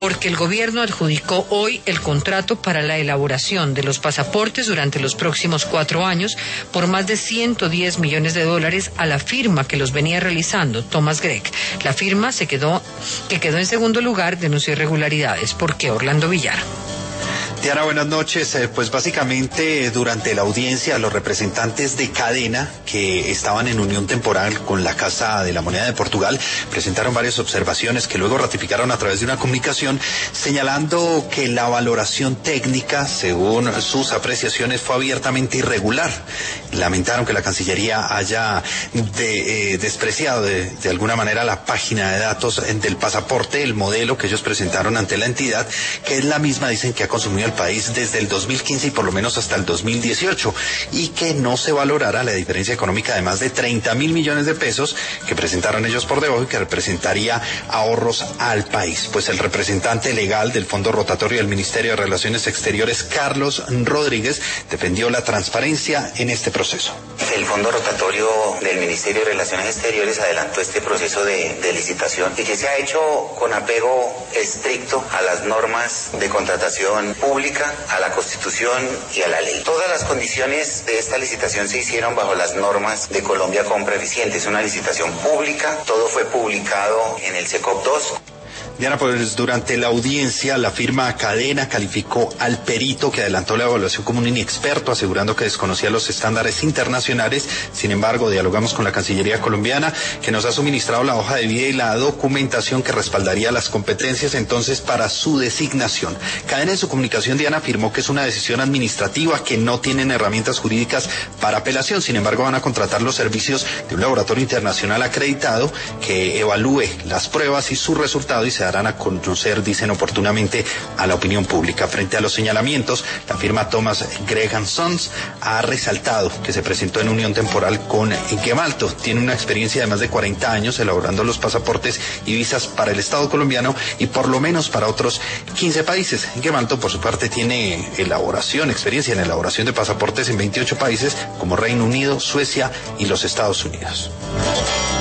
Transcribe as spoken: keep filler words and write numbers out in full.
porque el gobierno adjudicó hoy el contrato para la elaboración de los pasaportes durante los próximos cuatro años por más de ciento diez millones de dólares a la firma que los venía realizando, Thomas Gregg. La firma se quedó, que quedó en segundo lugar, denunció irregularidades. ¿Por qué? Orlando Villar. Diana, buenas noches. Eh, pues básicamente durante la audiencia los representantes de Cadena, que estaban en unión temporal con la Casa de la Moneda de Portugal, presentaron varias observaciones que luego ratificaron a través de una comunicación, señalando que la valoración técnica, según sus apreciaciones, fue abiertamente irregular. Lamentaron que la Cancillería haya de, eh, despreciado de, de alguna manera la página de datos del pasaporte, el modelo que ellos presentaron ante la entidad, que es la misma, dicen, que ha consumido el país desde el dos mil quince y por lo menos hasta el dos mil dieciocho, y que no se valorara la diferencia económica de más de treinta mil millones de pesos que presentaron ellos por debajo y que representaría ahorros al país. Pues el representante legal del Fondo Rotatorio del Ministerio de Relaciones Exteriores, Carlos Rodríguez, defendió la transparencia en este proceso. El Fondo Rotatorio del Ministerio de Relaciones Exteriores adelantó este proceso de, de licitación y que se ha hecho con apego estricto a las normas de contratación pública, a la Constitución y a la ley. Todas las condiciones de esta licitación se hicieron bajo las normas de Colombia Compra Eficiente. Es una licitación pública, todo fue publicado en el SECOP dos. Diana, pues durante la audiencia la firma Cadena calificó al perito que adelantó la evaluación como un inexperto, asegurando que desconocía los estándares internacionales. Sin embargo, dialogamos con la Cancillería colombiana, que nos ha suministrado la hoja de vida y la documentación que respaldaría las competencias entonces para su designación. Cadena, en su comunicación, Diana, afirmó que es una decisión administrativa, que no tienen herramientas jurídicas para apelación. Sin embargo, van a contratar los servicios de un laboratorio internacional acreditado que evalúe las pruebas y su resultado, y se darán a conocer, dicen, oportunamente a la opinión pública. Frente a los señalamientos, la firma Thomas Gregg and Sons ha resaltado que se presentó en unión temporal con Gemalto. Tiene una experiencia de más de cuarenta años elaborando los pasaportes y visas para el Estado colombiano y por lo menos para otros quince países. Gemalto, por su parte, tiene elaboración, experiencia en elaboración de pasaportes en veintiocho países como Reino Unido, Suecia y los Estados Unidos.